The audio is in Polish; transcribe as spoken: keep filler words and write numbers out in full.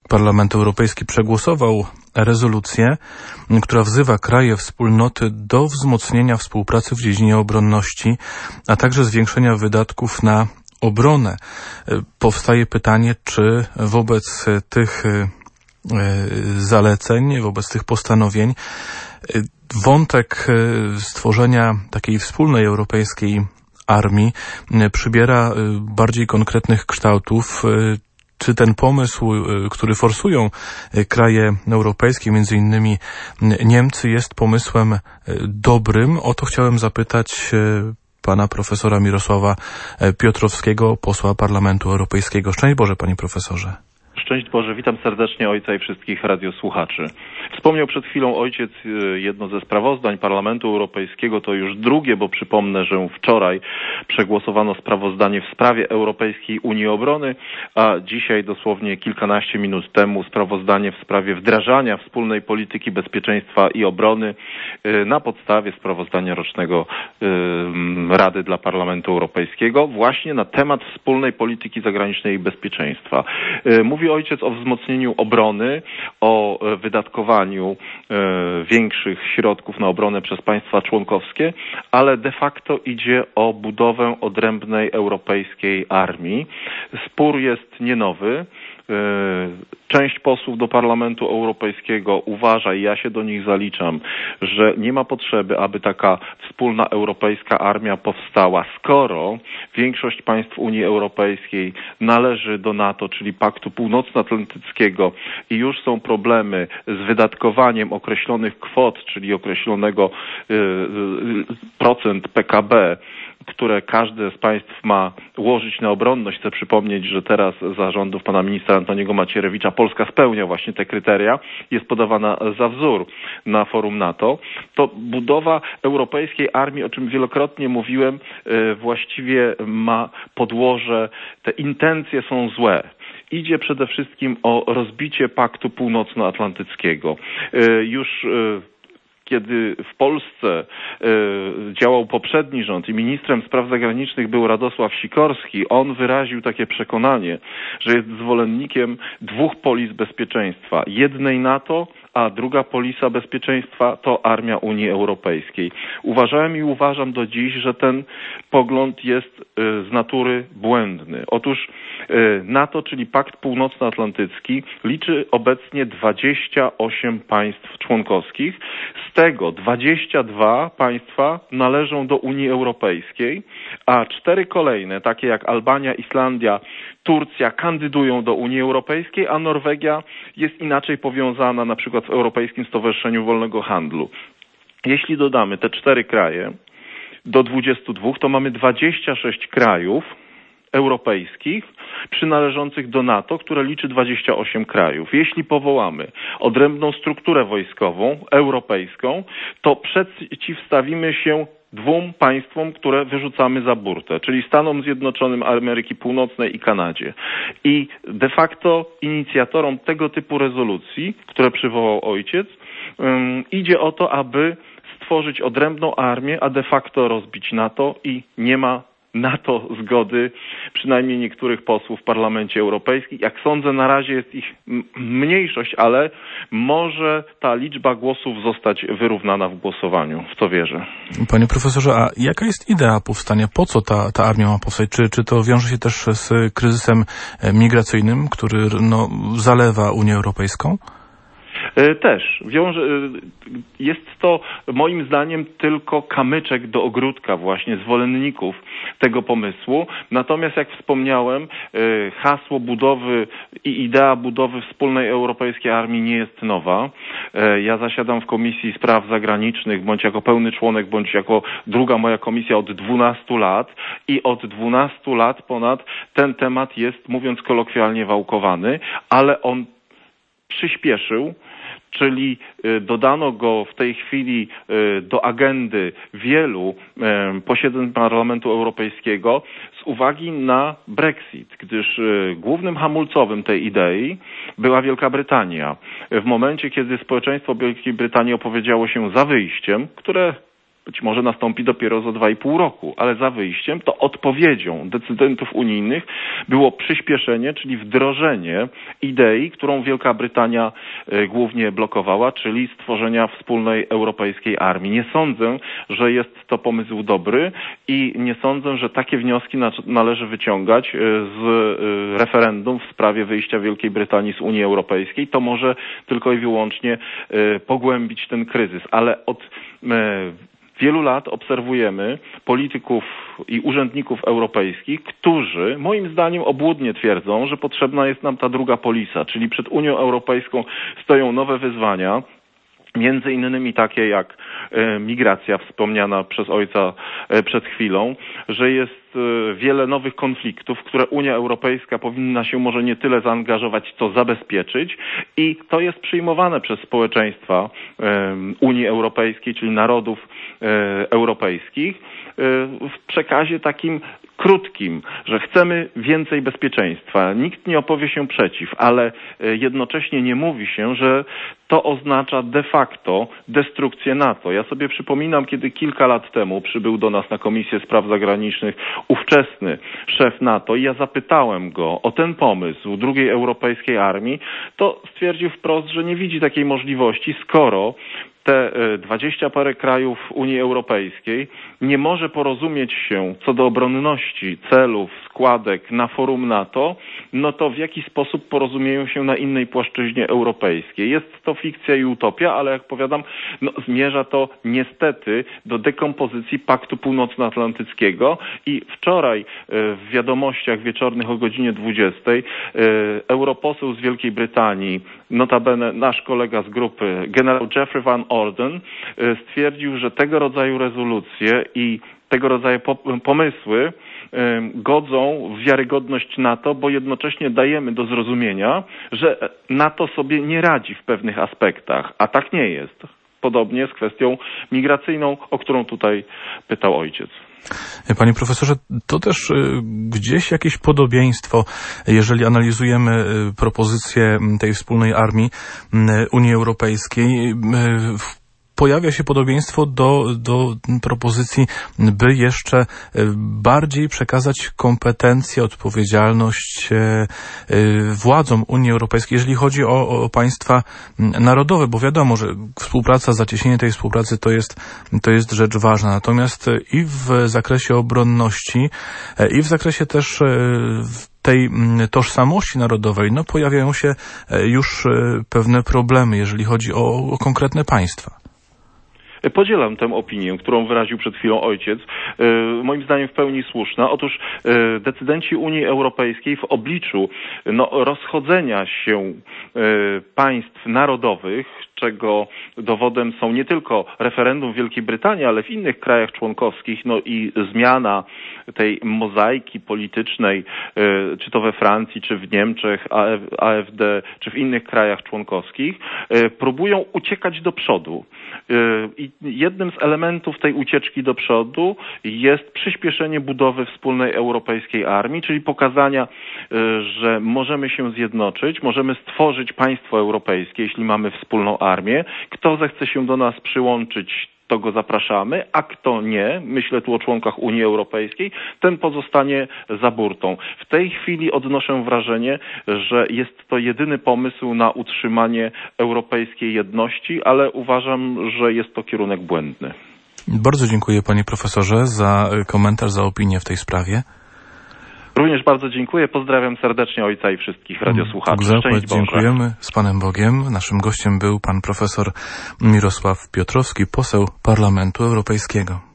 Parlament Europejski przegłosował rezolucję, która wzywa kraje wspólnoty do wzmocnienia współpracy w dziedzinie obronności, a także zwiększenia wydatków na obronę. Powstaje pytanie, czy wobec tych zaleceń, wobec tych postanowień wątek stworzenia takiej wspólnej europejskiej armii przybiera bardziej konkretnych kształtów. Czy ten pomysł, który forsują kraje europejskie, między innymi Niemcy, jest pomysłem dobrym? O to chciałem zapytać pana profesora Mirosława Piotrowskiego, posła Parlamentu Europejskiego. Szczęść Boże, panie profesorze. Szczęść Boże, witam serdecznie ojca i wszystkich radiosłuchaczy. Wspomniał przed chwilą ojciec jedno ze sprawozdań Parlamentu Europejskiego, to już drugie, bo przypomnę, że wczoraj przegłosowano sprawozdanie w sprawie Europejskiej Unii Obrony, a dzisiaj dosłownie kilkanaście minut temu sprawozdanie w sprawie wdrażania wspólnej polityki bezpieczeństwa i obrony na podstawie sprawozdania rocznego Rady dla Parlamentu Europejskiego właśnie na temat wspólnej polityki zagranicznej i bezpieczeństwa. Mówi ojciec o wzmocnieniu obrony, o wydatkowaniu większych środków na obronę przez państwa członkowskie, ale de facto idzie o budowę odrębnej europejskiej armii. Spór jest nie nowy. Część posłów do Parlamentu Europejskiego uważa, i ja się do nich zaliczam, że nie ma potrzeby, aby taka wspólna europejska armia powstała, skoro większość państw Unii Europejskiej należy do NATO, czyli Paktu Północnoatlantyckiego, i już są problemy z wydatkowaniem określonych kwot, czyli określonego procent P K B, które każde z państw ma łożyć na obronność. Chcę przypomnieć, że teraz za rządów pana ministra Antoniego Macierewicza Polska spełnia właśnie te kryteria, jest podawana za wzór na forum NATO. To budowa europejskiej armii, o czym wielokrotnie mówiłem, właściwie ma podłoże, te intencje są złe. Idzie przede wszystkim o rozbicie Paktu Północnoatlantyckiego. Już kiedy w Polsce y, działał poprzedni rząd i ministrem spraw zagranicznych był Radosław Sikorski, on wyraził takie przekonanie, że jest zwolennikiem dwóch polis bezpieczeństwa. Jednej NATO, a druga polisa bezpieczeństwa to armia Unii Europejskiej. Uważałem i uważam do dziś, że ten pogląd jest y, z natury błędny. Otóż y, NATO, czyli Pakt Północnoatlantycki, liczy obecnie dwadzieścia osiem państw członkowskich. Z tego dwadzieścia dwa państwa należą do Unii Europejskiej, a cztery kolejne, takie jak Albania, Islandia, Turcja, kandydują do Unii Europejskiej, a Norwegia jest inaczej powiązana na przykład w Europejskim Stowarzyszeniu Wolnego Handlu. Jeśli dodamy te cztery kraje do dwudziestu dwóch, to mamy dwadzieścia sześć krajów europejskich przynależących do NATO, które liczy dwadzieścia osiem krajów. Jeśli powołamy odrębną strukturę wojskową, europejską, to przeciwstawimy się dwóm państwom, które wyrzucamy za burtę, czyli Stanom Zjednoczonym Ameryki Północnej i Kanadzie. I de facto inicjatorom tego typu rezolucji, które przywołał ojciec, um, idzie o to, aby stworzyć odrębną armię, a de facto rozbić NATO, i nie ma na to zgody przynajmniej niektórych posłów w Parlamencie Europejskim. Jak sądzę, na razie jest ich mniejszość, ale może ta liczba głosów zostać wyrównana w głosowaniu, w to wierzę. Panie profesorze, a jaka jest idea powstania? Po co ta, ta armia ma powstać? Czy, czy to wiąże się też z kryzysem migracyjnym, który no, zalewa Unię Europejską? Też. Wiąże, jest to moim zdaniem tylko kamyczek do ogródka właśnie zwolenników tego pomysłu. Natomiast jak wspomniałem, hasło budowy i idea budowy wspólnej europejskiej armii nie jest nowa. Ja zasiadam w Komisji Spraw Zagranicznych, bądź jako pełny członek, bądź jako druga moja komisja od dwunastu lat i od dwunastu lat ponad ten temat jest, mówiąc kolokwialnie, wałkowany, ale on przyspieszył, czyli dodano go w tej chwili do agendy wielu posiedzeń Parlamentu Europejskiego z uwagi na Brexit, gdyż głównym hamulcowym tej idei była Wielka Brytania. W momencie, kiedy społeczeństwo Wielkiej Brytanii opowiedziało się za wyjściem, które być może nastąpi dopiero za dwa i pół roku, ale za wyjściem, to odpowiedzią decydentów unijnych było przyspieszenie, czyli wdrożenie idei, którą Wielka Brytania głównie blokowała, czyli stworzenia wspólnej europejskiej armii. Nie sądzę, że jest to pomysł dobry i nie sądzę, że takie wnioski należy wyciągać z referendum w sprawie wyjścia Wielkiej Brytanii z Unii Europejskiej. To może tylko i wyłącznie pogłębić ten kryzys, ale od wielu lat obserwujemy polityków i urzędników europejskich, którzy moim zdaniem obłudnie twierdzą, że potrzebna jest nam ta druga polisa, czyli przed Unią Europejską stoją nowe wyzwania, między innymi takie jak e, migracja wspomniana przez ojca e, przed chwilą, że jest e, wiele nowych konfliktów, które Unia Europejska powinna się może nie tyle zaangażować, co zabezpieczyć i to jest przyjmowane przez społeczeństwa e, Unii Europejskiej, czyli narodów e, europejskich e, w przekazie takim krótkim, że chcemy więcej bezpieczeństwa. Nikt nie opowie się przeciw, ale jednocześnie nie mówi się, że to oznacza de facto destrukcję NATO. Ja sobie przypominam, kiedy kilka lat temu przybył do nas na Komisję Spraw Zagranicznych ówczesny szef NATO i ja zapytałem go o ten pomysł drugiej europejskiej armii, to stwierdził wprost, że nie widzi takiej możliwości, skoro te dwadzieścia parę krajów Unii Europejskiej nie może porozumieć się co do obronności, celów, składek na forum NATO, no to w jaki sposób porozumieją się na innej płaszczyźnie europejskiej. Jest to fikcja i utopia, ale jak powiadam, no, zmierza to niestety do dekompozycji Paktu Północnoatlantyckiego i wczoraj w wiadomościach wieczornych o godzinie dwudziestej europoseł z Wielkiej Brytanii, notabene nasz kolega z grupy, generał Geoffrey Van Orden, stwierdził, że tego rodzaju rezolucje i tego rodzaju pomysły godzą w wiarygodność NATO, bo jednocześnie dajemy do zrozumienia, że NATO sobie nie radzi w pewnych aspektach, a tak nie jest. Podobnie z kwestią migracyjną, o którą tutaj pytał ojciec. Panie profesorze, to też gdzieś jakieś podobieństwo, jeżeli analizujemy propozycję tej wspólnej armii Unii Europejskiej, pojawia się podobieństwo do, do propozycji, by jeszcze bardziej przekazać kompetencje, odpowiedzialność władzom Unii Europejskiej, jeżeli chodzi o, o państwa narodowe, bo wiadomo, że współpraca, zacieśnienie tej współpracy to jest, to jest rzecz ważna. Natomiast i w zakresie obronności, i w zakresie też tej tożsamości narodowej, no pojawiają się już pewne problemy, jeżeli chodzi o, o konkretne państwa. Podzielam tę opinię, którą wyraził przed chwilą ojciec, moim zdaniem w pełni słuszna. Otóż decydenci Unii Europejskiej w obliczu no, rozchodzenia się państw narodowych, czego dowodem są nie tylko referendum w Wielkiej Brytanii, ale w innych krajach członkowskich, no i zmiana tej mozaiki politycznej, czy to we Francji, czy w Niemczech, A F D, czy w innych krajach członkowskich, próbują uciekać do przodu. I jednym z elementów tej ucieczki do przodu jest przyspieszenie budowy wspólnej europejskiej armii, czyli pokazania, że możemy się zjednoczyć, możemy stworzyć państwo europejskie, jeśli mamy wspólną armię. Kto zechce się do nas przyłączyć, to go zapraszamy, a kto nie, myślę tu o członkach Unii Europejskiej, ten pozostanie za burtą. W tej chwili odnoszę wrażenie, że jest to jedyny pomysł na utrzymanie europejskiej jedności, ale uważam, że jest to kierunek błędny. Bardzo dziękuję panie profesorze za komentarz, za opinię w tej sprawie. Również bardzo dziękuję. Pozdrawiam serdecznie ojca i wszystkich radiosłuchaczy. Szczęść Boże. Dziękujemy. Z panem Bogiem. Naszym gościem był pan profesor Mirosław Piotrowski, poseł Parlamentu Europejskiego.